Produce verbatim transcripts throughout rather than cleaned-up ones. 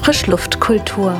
Frischluftkultur.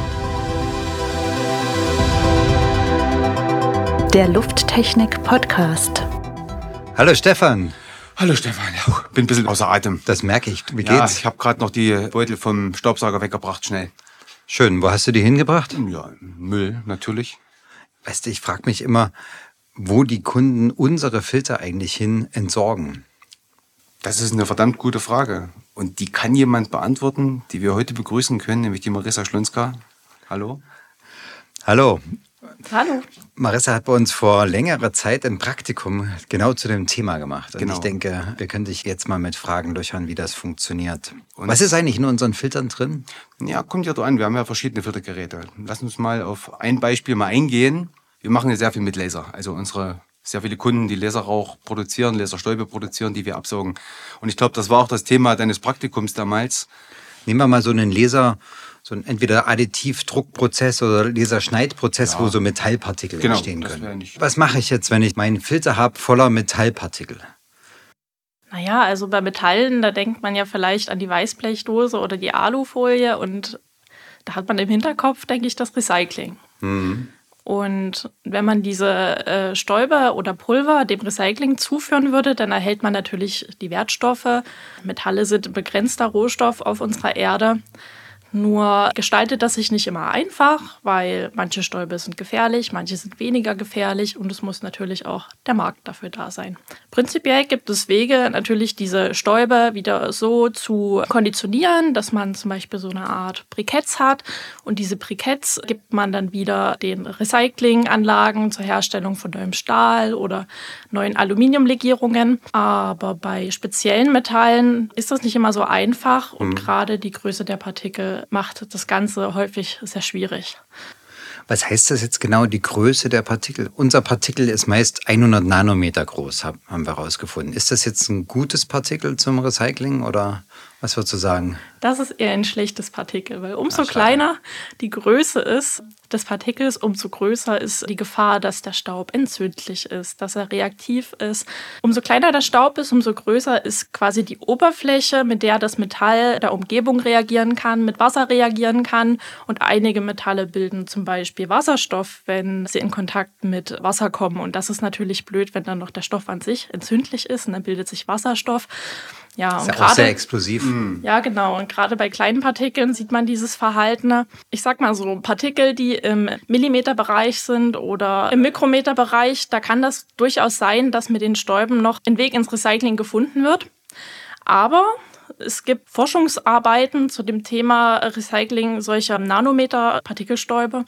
Der Lufttechnik-Podcast. Hallo Stefan. Hallo Stefan, ja, bin ein bisschen außer Atem. Das merke ich. Wie Ja, geht's? ich habe gerade noch die Beutel vom Staubsauger weggebracht, schnell. Schön. Wo hast du die hingebracht? Ja, Müll natürlich. Weißt du, ich frage mich immer, wo die Kunden unsere Filter eigentlich hin entsorgen. Das ist eine verdammt gute Frage. Und die kann jemand beantworten, die wir heute begrüßen können, nämlich die Marissa Schlunska. Hallo. Hallo. Hallo. Marissa hat bei uns vor längerer Zeit ein Praktikum genau zu dem Thema gemacht. Und Genau. ich denke, wir können dich jetzt mal mit Fragen durchhören, wie das funktioniert. Und Was ist eigentlich in unseren Filtern drin? Ja, kommt ja drauf an. Wir haben ja verschiedene Filtergeräte. Lass uns mal auf ein Beispiel mal eingehen. Wir machen ja sehr viel mit Laser. Also unsere sehr viele Kunden, die Laserrauch produzieren, Laserstäube produzieren, die wir absaugen. Und ich glaube, das war auch das Thema deines Praktikums damals. Nehmen wir mal so einen Laser, so einen entweder Additivdruckprozess oder Laserschneidprozess, Ja. wo so Metallpartikel Genau, entstehen das wäre können. nicht- Was mache ich jetzt, wenn ich meinen Filter habe voller Metallpartikel? Naja, also bei Metallen, da denkt man ja vielleicht an die Weißblechdose oder die Alufolie und da hat man im Hinterkopf, denke ich, das Recycling. Mhm. Und wenn man diese äh, Stäube oder Pulver dem Recycling zuführen würde, dann erhält man natürlich die Wertstoffe. Metalle sind ein begrenzter Rohstoff auf unserer Erde. Nur gestaltet das sich nicht immer einfach, weil manche Stäube sind gefährlich, manche sind weniger gefährlich und es muss natürlich auch der Markt dafür da sein. Prinzipiell gibt es Wege, natürlich diese Stäube wieder so zu konditionieren, dass man zum Beispiel so eine Art Briketts hat und diese Briketts gibt man dann wieder den Recyclinganlagen zur Herstellung von neuem Stahl oder neuen Aluminiumlegierungen. Aber bei speziellen Metallen ist das nicht immer so einfach und gerade die Größe der Partikel macht das Ganze häufig sehr schwierig. Was heißt das jetzt genau, die Größe der Partikel? Unser Partikel ist meist hundert Nanometer groß, hab- haben wir herausgefunden. Ist das jetzt ein gutes Partikel zum Recycling oder was würdest du sagen? Das ist eher ein schlechtes Partikel, weil umso Ach, schade. kleiner die Größe ist des Partikels, umso größer ist die Gefahr, dass der Staub entzündlich ist, dass er reaktiv ist. Umso kleiner der Staub ist, umso größer ist quasi die Oberfläche, mit der das Metall der Umgebung reagieren kann, mit Wasser reagieren kann. Und einige Metalle bilden zum Beispiel Wasserstoff, wenn sie in Kontakt mit Wasser kommen. Und das ist natürlich blöd, wenn dann noch der Stoff an sich entzündlich ist und dann bildet sich Wasserstoff. Ja, Ist und ja auch gerade sehr explosiv. ja, genau. Und gerade bei kleinen Partikeln sieht man dieses Verhalten. Ich sag mal so, Partikel, die im Millimeterbereich sind oder im Mikrometerbereich, da kann das durchaus sein, dass mit den Stäuben noch ein Weg ins Recycling gefunden wird. Aber es gibt Forschungsarbeiten zu dem Thema Recycling solcher Nanometer-Partikelstäube.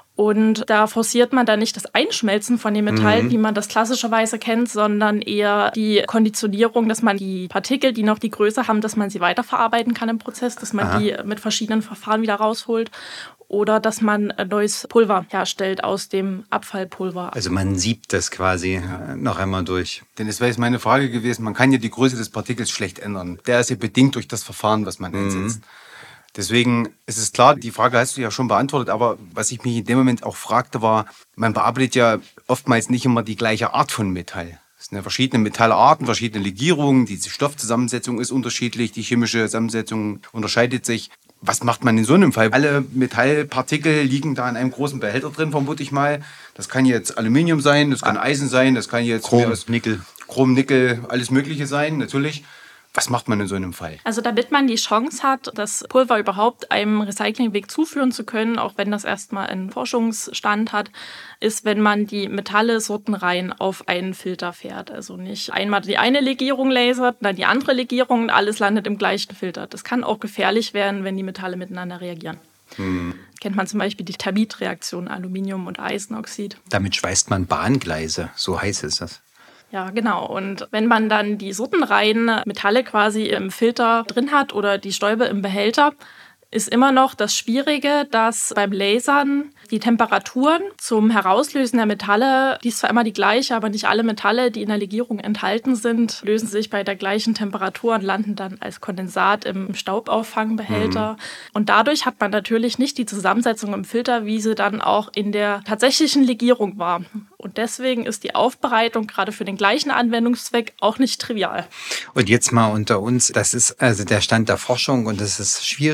Und da forciert man dann nicht das Einschmelzen von dem Metall, wie man das klassischerweise kennt, sondern eher die Konditionierung, dass man die Partikel, die noch die Größe haben, dass man sie weiterverarbeiten kann im Prozess, dass man Aha. die mit verschiedenen Verfahren wieder rausholt oder dass man ein neues Pulver herstellt aus dem Abfallpulver. Also man siebt das quasi äh, noch einmal durch. Denn es wäre jetzt meine Frage gewesen, man kann ja die Größe des Partikels schlecht ändern. Der ist ja bedingt durch das Verfahren, was man einsetzt. Deswegen ist es klar, die Frage hast du ja schon beantwortet, aber was ich mich in dem Moment auch fragte, war, man bearbeitet ja oftmals nicht immer die gleiche Art von Metall. Es sind ja verschiedene Metallarten, verschiedene Legierungen, die Stoffzusammensetzung ist unterschiedlich, die chemische Zusammensetzung unterscheidet sich. Was macht man in so einem Fall? Alle Metallpartikel liegen da in einem großen Behälter drin, vermute ich mal. Das kann jetzt Aluminium sein, das kann Eisen sein, das kann jetzt Chrom, mehr als- Nickel. Chrom, Nickel, alles Mögliche sein, natürlich. Was macht man in so einem Fall? Also damit man die Chance hat, das Pulver überhaupt einem Recyclingweg zuführen zu können, auch wenn das erstmal einen Forschungsstand hat, ist, wenn man die Metalle sortenrein auf einen Filter fährt. Also nicht einmal die eine Legierung lasert, dann die andere Legierung und alles landet im gleichen Filter. Das kann auch gefährlich werden, wenn die Metalle miteinander reagieren. Kennt man zum Beispiel die Thermitreaktion Aluminium und Eisenoxid. Damit schweißt man Bahngleise, so heiß ist das. Ja, genau. Und wenn man dann die sortenreinen Metalle quasi im Filter drin hat oder die Stäube im Behälter, ist immer noch das Schwierige, dass beim Lasern die Temperaturen zum Herauslösen der Metalle, die ist zwar immer die gleiche, aber nicht alle Metalle, die in der Legierung enthalten sind, lösen sich bei der gleichen Temperatur und landen dann als Kondensat im Staubauffangbehälter. Mhm. Und dadurch hat man natürlich nicht die Zusammensetzung im Filter, wie sie dann auch in der tatsächlichen Legierung war. Und deswegen ist die Aufbereitung gerade für den gleichen Anwendungszweck auch nicht trivial. Und jetzt mal unter uns, das ist also der Stand der Forschung und das ist schwierig und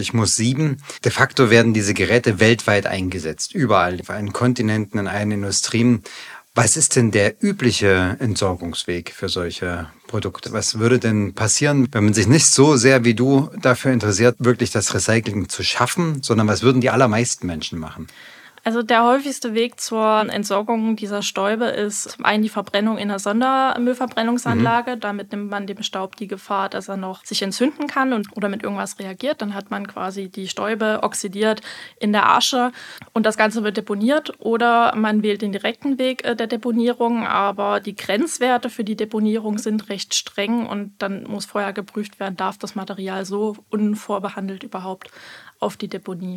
ich muss sieben. De facto werden diese Geräte weltweit eingesetzt, überall, auf allen Kontinenten, in allen Industrien. Was ist denn der übliche Entsorgungsweg für solche Produkte? Was würde denn passieren, wenn man sich nicht so sehr wie du dafür interessiert, wirklich das Recycling zu schaffen, sondern was würden die allermeisten Menschen machen? Also der häufigste Weg zur Entsorgung dieser Stäube ist zum einen die Verbrennung in einer Sondermüllverbrennungsanlage. Mhm. Damit nimmt man dem Staub die Gefahr, dass er noch sich entzünden kann und, oder mit irgendwas reagiert. Dann hat man quasi die Stäube oxidiert in der Asche und das Ganze wird deponiert. Oder man wählt den direkten Weg der Deponierung, aber die Grenzwerte für die Deponierung sind recht streng und dann muss vorher geprüft werden, darf das Material so unvorbehandelt überhaupt auf die Deponie.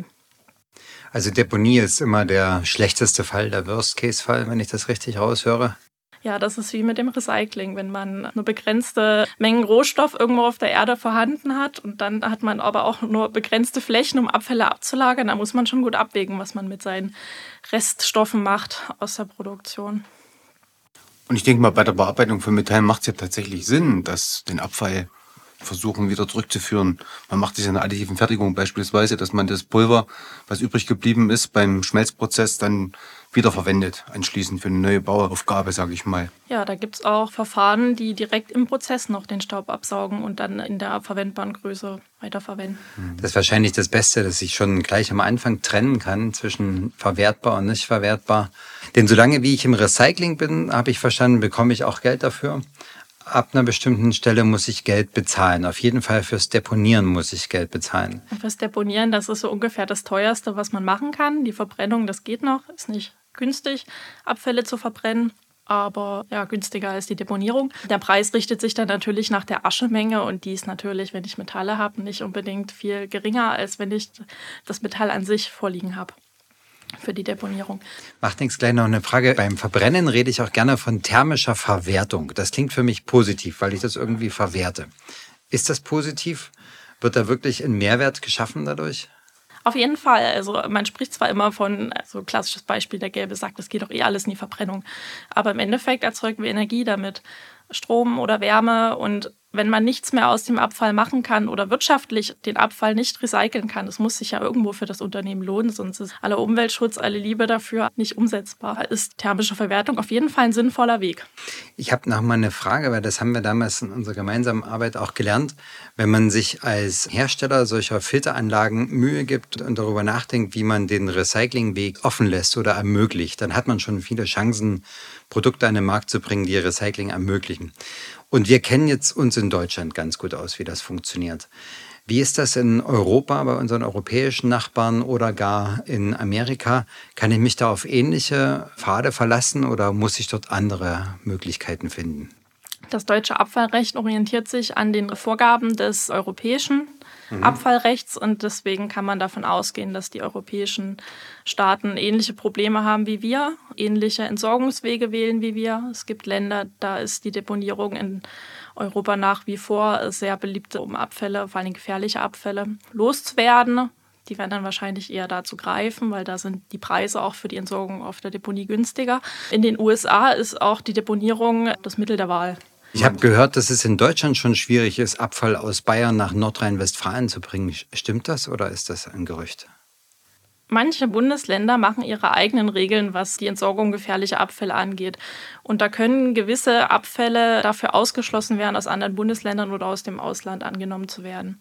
Also Deponie ist immer der schlechteste Fall, der Worst-Case-Fall, wenn ich das richtig raushöre. Ja, das ist wie mit dem Recycling, wenn man nur begrenzte Mengen Rohstoff irgendwo auf der Erde vorhanden hat und dann hat man aber auch nur begrenzte Flächen, um Abfälle abzulagern, da muss man schon gut abwägen, was man mit seinen Reststoffen macht aus der Produktion. Und ich denke mal, bei der Bearbeitung von Metallen macht es ja tatsächlich Sinn, dass den Abfall versuchen wieder zurückzuführen. Man macht es in der additiven Fertigung beispielsweise, dass man das Pulver, was übrig geblieben ist, beim Schmelzprozess dann wiederverwendet, anschließend für eine neue Bauaufgabe, sage ich mal. Ja, da gibt es auch Verfahren, die direkt im Prozess noch den Staub absaugen und dann in der verwendbaren Größe weiterverwenden. Das ist wahrscheinlich das Beste, dass ich schon gleich am Anfang trennen kann zwischen verwertbar und nicht verwertbar. Denn solange wie ich im Recycling bin, habe ich verstanden, bekomme ich auch Geld dafür. Ab einer bestimmten Stelle muss ich Geld bezahlen. Auf jeden Fall fürs Deponieren muss ich Geld bezahlen. Fürs Deponieren, das ist so ungefähr das Teuerste, was man machen kann. Die Verbrennung, das geht noch, ist nicht günstig, Abfälle zu verbrennen, aber ja, günstiger als die Deponierung. Der Preis richtet sich dann natürlich nach der Aschemenge und die ist natürlich, wenn ich Metalle habe, nicht unbedingt viel geringer, als wenn ich das Metall an sich vorliegen habe. Für die Deponierung. Macht nichts, gleich noch eine Frage. Beim Verbrennen rede ich auch gerne von thermischer Verwertung. Das klingt für mich positiv, weil ich das irgendwie verwerte. Ist das positiv? Wird da wirklich ein Mehrwert geschaffen dadurch? Auf jeden Fall. Also man spricht zwar immer von, also klassisches Beispiel, der gelbe Sack, das geht doch eh alles in die Verbrennung. Aber im Endeffekt erzeugen wir Energie damit. Strom oder Wärme und wenn man nichts mehr aus dem Abfall machen kann oder wirtschaftlich den Abfall nicht recyceln kann, das muss sich ja irgendwo für das Unternehmen lohnen, sonst ist aller Umweltschutz, alle Liebe dafür nicht umsetzbar. Ist thermische Verwertung auf jeden Fall ein sinnvoller Weg. Ich habe noch mal eine Frage, weil das haben wir damals in unserer gemeinsamen Arbeit auch gelernt. Wenn man sich als Hersteller solcher Filteranlagen Mühe gibt und darüber nachdenkt, wie man den Recyclingweg offen lässt oder ermöglicht, dann hat man schon viele Chancen, Produkte an den Markt zu bringen, die Recycling ermöglichen. Und wir kennen jetzt uns in Deutschland ganz gut aus, wie das funktioniert. Wie ist das in Europa, bei unseren europäischen Nachbarn oder gar in Amerika? Kann ich mich da auf ähnliche Pfade verlassen oder muss ich dort andere Möglichkeiten finden? Das deutsche Abfallrecht orientiert sich an den Vorgaben des europäischen mhm. Abfallrechts und deswegen kann man davon ausgehen, dass die europäischen Staaten ähnliche Probleme haben wie wir, ähnliche Entsorgungswege wählen wie wir. Es gibt Länder, da ist die Deponierung in Europa nach wie vor sehr beliebt, um Abfälle, vor allem gefährliche Abfälle, loszuwerden. Die werden dann wahrscheinlich eher dazu greifen, weil da sind die Preise auch für die Entsorgung auf der Deponie günstiger. In den U S A ist auch die Deponierung das Mittel der Wahl. Ich habe gehört, dass es in Deutschland schon schwierig ist, Abfall aus Bayern nach Nordrhein-Westfalen zu bringen. Stimmt das oder ist das ein Gerücht? Manche Bundesländer machen ihre eigenen Regeln, was die Entsorgung gefährlicher Abfälle angeht. Und da können gewisse Abfälle dafür ausgeschlossen werden, aus anderen Bundesländern oder aus dem Ausland angenommen zu werden.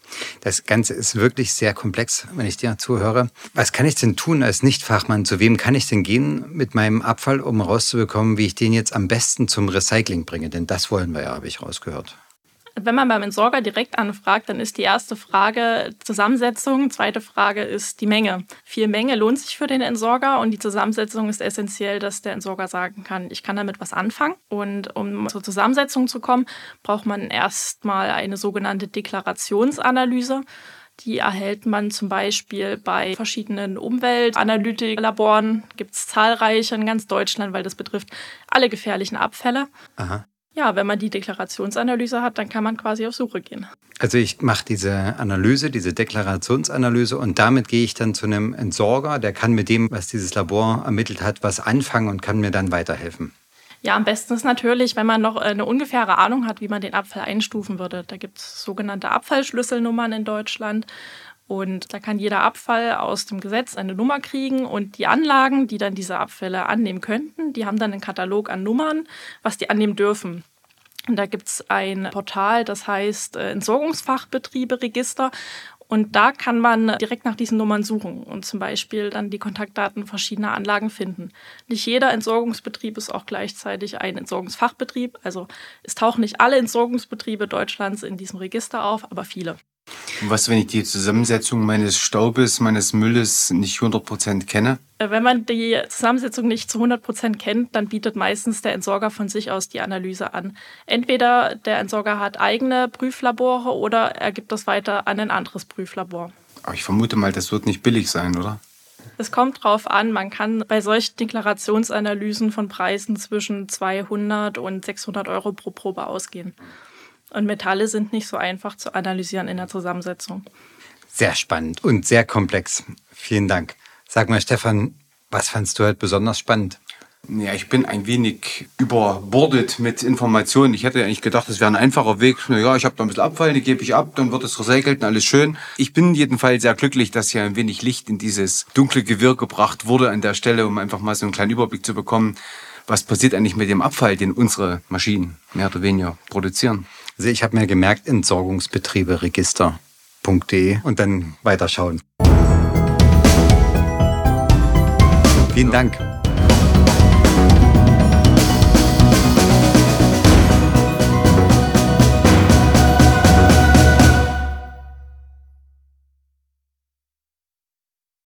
Das Ganze ist wirklich sehr komplex, wenn ich dir zuhöre. Was kann ich denn tun als Nichtfachmann? Zu wem kann ich denn gehen mit meinem Abfall, um rauszubekommen, wie ich den jetzt am besten zum Recycling bringe? Denn das wollen wir ja, habe ich rausgehört. Wenn man beim Entsorger direkt anfragt, dann ist die erste Frage Zusammensetzung, zweite Frage ist die Menge. Viel Menge lohnt sich für den Entsorger und die Zusammensetzung ist essentiell, dass der Entsorger sagen kann, ich kann damit was anfangen. Und um zur Zusammensetzung zu kommen, braucht man erstmal eine sogenannte Deklarationsanalyse. Die erhält man zum Beispiel bei verschiedenen Umweltanalytiklaboren. Gibt es zahlreiche in ganz Deutschland, weil das betrifft alle gefährlichen Abfälle. Aha. Ja, wenn man die Deklarationsanalyse hat, dann kann man quasi auf Suche gehen. Also ich mache diese Analyse, diese Deklarationsanalyse und damit gehe ich dann zu einem Entsorger, der kann mit dem, was dieses Labor ermittelt hat, was anfangen und kann mir dann weiterhelfen. Ja, am besten ist natürlich, wenn man noch eine ungefähre Ahnung hat, wie man den Abfall einstufen würde. Da gibt es sogenannte Abfallschlüsselnummern in Deutschland. Und da kann jeder Abfall aus dem Gesetz eine Nummer kriegen und die Anlagen, die dann diese Abfälle annehmen könnten, die haben dann einen Katalog an Nummern, was die annehmen dürfen. Und da gibt es ein Portal, das heißt Entsorgungsfachbetriebe-Register. Und da kann man direkt nach diesen Nummern suchen und zum Beispiel dann die Kontaktdaten verschiedener Anlagen finden. Nicht jeder Entsorgungsbetrieb ist auch gleichzeitig ein Entsorgungsfachbetrieb. Also es tauchen nicht alle Entsorgungsbetriebe Deutschlands in diesem Register auf, aber viele. Und was, wenn ich die Zusammensetzung meines Staubes, meines Mülles nicht hundert Prozent kenne? Wenn man die Zusammensetzung nicht zu hundert Prozent kennt, dann bietet meistens der Entsorger von sich aus die Analyse an. Entweder der Entsorger hat eigene Prüflabore oder er gibt das weiter an ein anderes Prüflabor. Aber ich vermute mal, das wird nicht billig sein, oder? Es kommt drauf an, man kann bei solchen Deklarationsanalysen von Preisen zwischen zweihundert und sechshundert Euro pro Probe ausgehen. Und Metalle sind nicht so einfach zu analysieren in der Zusammensetzung. Sehr spannend und sehr komplex. Vielen Dank. Sag mal, Stefan, was fandst du halt besonders spannend? Ja, ich bin ein wenig überbordet mit Informationen. Ich hätte eigentlich gedacht, das wäre ein einfacher Weg. Ja, ich habe da ein bisschen Abfall, die gebe ich ab, dann wird es recycelt und alles schön. Ich bin jedenfalls sehr glücklich, dass hier ein wenig Licht in dieses dunkle Gewirr gebracht wurde an der Stelle, um einfach mal so einen kleinen Überblick zu bekommen, was passiert eigentlich mit dem Abfall, den unsere Maschinen mehr oder weniger produzieren. Also ich habe mir gemerkt, Entsorgungsbetriebe-Register punkt de und dann weiterschauen. Vielen Dank.